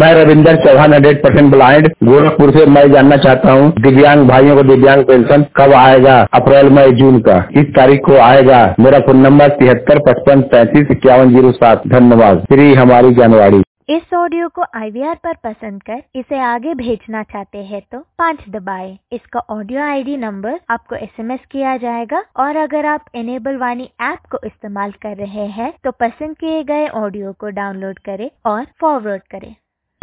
मैं रविंदर चौहान 100% ब्लाइंड गोरखपुर से। मैं जानना चाहता हूँ दिव्यांग भाइयों को दिव्यांग पेंशन कब आएगा? अप्रैल मई जून का किस तारीख को आएगा? मेरा फोन नंबर 7355355107। धन्यवाद। श्री हमारी जानवाड़ी। इस ऑडियो को IVR पर पसंद कर इसे आगे भेजना चाहते हैं तो 5 दबाएं। इसका ऑडियो ID नंबर आपको SMS किया जाएगा और अगर आप इनेबल वाणी ऐप को इस्तेमाल कर रहे हैं तो पसंद किए गए ऑडियो को डाउनलोड करें और फॉरवर्ड करें।